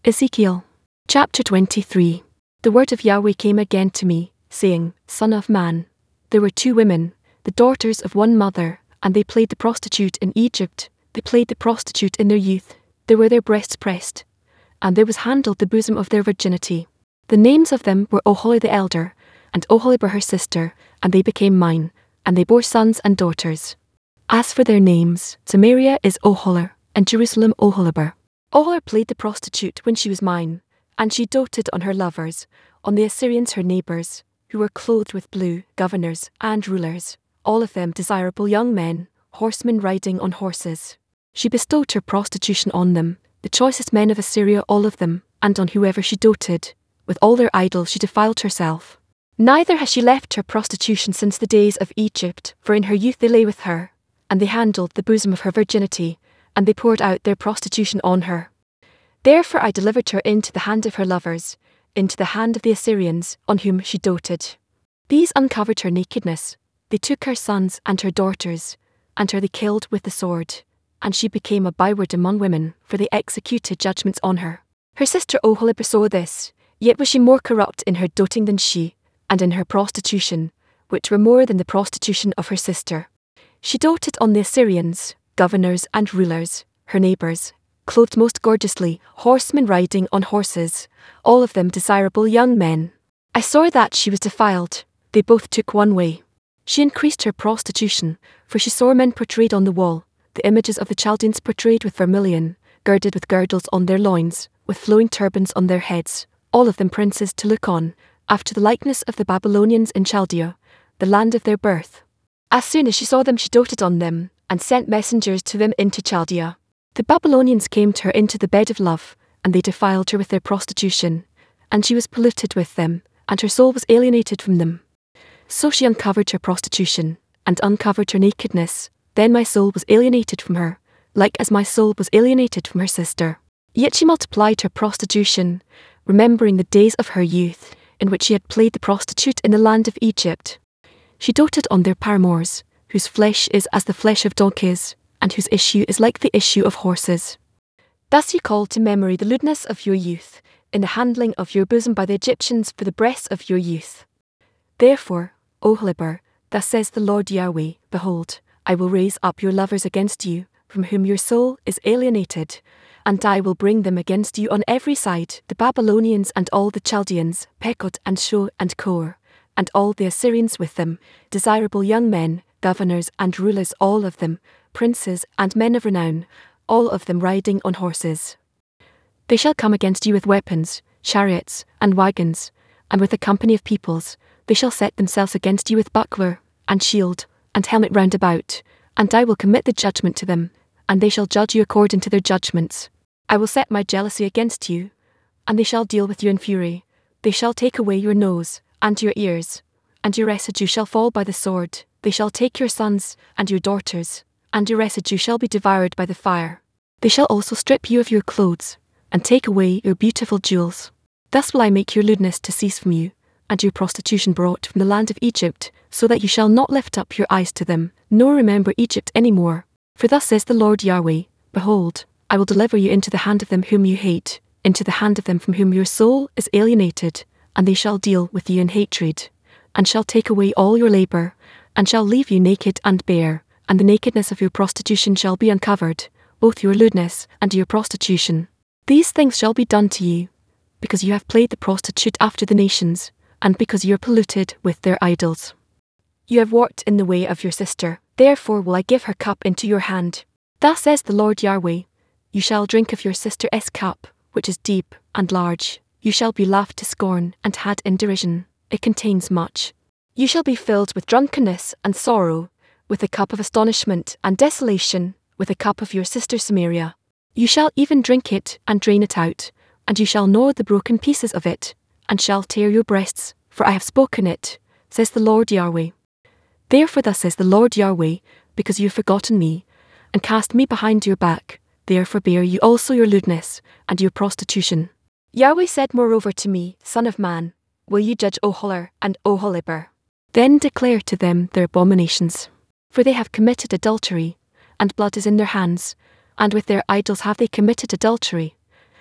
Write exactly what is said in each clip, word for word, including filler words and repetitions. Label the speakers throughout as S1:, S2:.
S1: Ezekiel chapter twenty-three. The word of Yahweh came again to me, saying, Son of man, there were two women, the daughters of one mother, and they played the prostitute in Egypt. They played the prostitute in their youth. There were their breasts pressed, and there was handled the bosom of their virginity. The names of them were Oholah the elder, and Oholibah her sister, and they became mine, and they bore sons and daughters. As for their names, Samaria is Oholah, and Jerusalem Oholibah. Oholah played the prostitute when she was mine, and she doted on her lovers, on the Assyrians her neighbours, who were clothed with blue, governors and rulers, all of them desirable young men, horsemen riding on horses. She bestowed her prostitution on them, the choicest men of Assyria all of them, and on whoever she doted. With all their idols she defiled herself. Neither has she left her prostitution since the days of Egypt, for in her youth they lay with her, and they handled the bosom of her virginity, and they poured out their prostitution on her. Therefore I delivered her into the hand of her lovers, into the hand of the Assyrians, on whom she doted. These uncovered her nakedness, they took her sons and her daughters, and her they killed with the sword, and she became a byword among women, for they executed judgments on her. Her sister Oholibah saw this, yet was she more corrupt in her doting than she, and in her prostitution, which were more than the prostitution of her sister. She doted on the Assyrians, governors and rulers, her neighbours, clothed most gorgeously, horsemen riding on horses, all of them desirable young men. I saw that she was defiled, they both took one way. She increased her prostitution, for she saw men portrayed on the wall, the images of the Chaldeans portrayed with vermilion, girded with girdles on their loins, with flowing turbans on their heads, all of them princes to look on, after the likeness of the Babylonians in Chaldea, the land of their birth. As soon as she saw them she doted on them, and sent messengers to them into Chaldea. The Babylonians came to her into the bed of love, and they defiled her with their prostitution, and she was polluted with them, and her soul was alienated from them. So she uncovered her prostitution, and uncovered her nakedness. Then my soul was alienated from her, like as my soul was alienated from her sister. Yet she multiplied her prostitution, remembering the days of her youth, in which she had played the prostitute in the land of Egypt. She doted on their paramours, whose flesh is as the flesh of donkeys, and whose issue is like the issue of horses. Thus you call to memory the lewdness of your youth, in the handling of your bosom by the Egyptians for the breasts of your youth. Therefore, Oholibah, thus says the Lord Yahweh, Behold, I will raise up your lovers against you, from whom your soul is alienated, and I will bring them against you on every side, the Babylonians and all the Chaldeans, Pekod and Sho and Kor, and all the Assyrians with them, desirable young men, governors and rulers all of them, princes and men of renown, all of them riding on horses. They shall come against you with weapons, chariots, and wagons, and with a company of peoples. They shall set themselves against you with buckler, and shield, and helmet round about, and I will commit the judgment to them, and they shall judge you according to their judgments. I will set my jealousy against you, and they shall deal with you in fury. They shall take away your nose, and your ears, and your residue shall fall by the sword. They shall take your sons, and your daughters, and your residue shall be devoured by the fire. They shall also strip you of your clothes, and take away your beautiful jewels. Thus will I make your lewdness to cease from you, and your prostitution brought from the land of Egypt, so that you shall not lift up your eyes to them, nor remember Egypt any more. For thus says the Lord Yahweh, Behold, I will deliver you into the hand of them whom you hate, into the hand of them from whom your soul is alienated, and they shall deal with you in hatred, and shall take away all your labour, and shall leave you naked and bare, and the nakedness of your prostitution shall be uncovered, both your lewdness and your prostitution. These things shall be done to you, because you have played the prostitute after the nations, and because you are polluted with their idols. You have walked in the way of your sister, therefore will I give her cup into your hand. Thus says the Lord Yahweh, You shall drink of your sister's cup, which is deep and large. You shall be laughed to scorn and had in derision. It contains much. You shall be filled with drunkenness and sorrow, with a cup of astonishment and desolation, with a cup of your sister Samaria. You shall even drink it and drain it out, and you shall gnaw the broken pieces of it, and shall tear your breasts, for I have spoken it, says the Lord Yahweh. Therefore thus says the Lord Yahweh, because you have forgotten me, and cast me behind your back, therefore bear you also your lewdness, and your prostitution. Yahweh said moreover to me, Son of man, will you judge Oholah and Oholibah? Then declare to them their abominations. For they have committed adultery, and blood is in their hands, and with their idols have they committed adultery,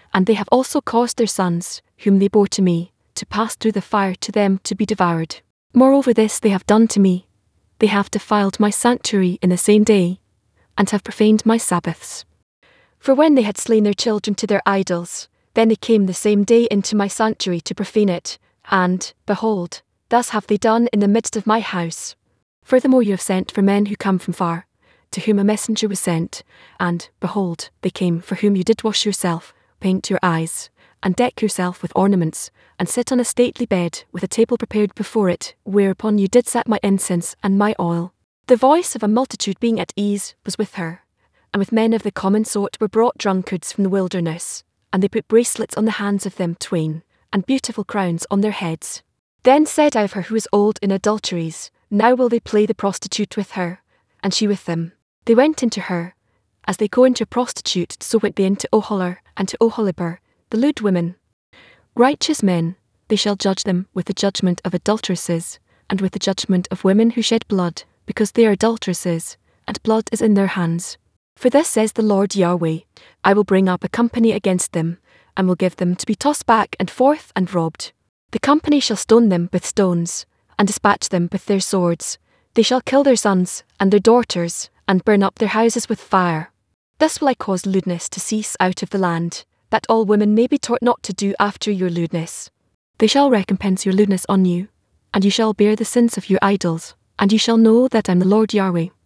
S1: And they have also caused their sons, whom they bore to me, to pass through the fire to them to be devoured. Moreover this they have done to me. They have defiled my sanctuary in the same day, and have profaned my Sabbaths. For when they had slain their children to their idols, then they came the same day into my sanctuary to profane it, and, behold, thus have they done in the midst of my house. Furthermore you have sent for men who come from far, to whom a messenger was sent, and, behold, they came, for whom you did wash yourself, paint your eyes, and deck yourself with ornaments, and sit on a stately bed, with a table prepared before it, whereupon you did set my incense and my oil. The voice of a multitude being at ease was with her, and with men of the common sort were brought drunkards from the wilderness, and they put bracelets on the hands of them twain, and beautiful crowns on their heads. Then said I of her who is old in adulteries, now will they play the prostitute with her, and she with them. They went into her. As they go into a prostitute, so went they into Oholah and to Oholibah, the lewd women. Righteous men, they shall judge them with the judgment of adulteresses, and with the judgment of women who shed blood, because they are adulteresses, and blood is in their hands. For this says the Lord Yahweh, I will bring up a company against them, and will give them to be tossed back and forth and robbed. The company shall stone them with stones, and dispatch them with their swords. They shall kill their sons and their daughters, and burn up their houses with fire. Thus will I cause lewdness to cease out of the land, that all women may be taught not to do after your lewdness. They shall recompense your lewdness on you, and you shall bear the sins of your idols, and you shall know that I am the Lord Yahweh.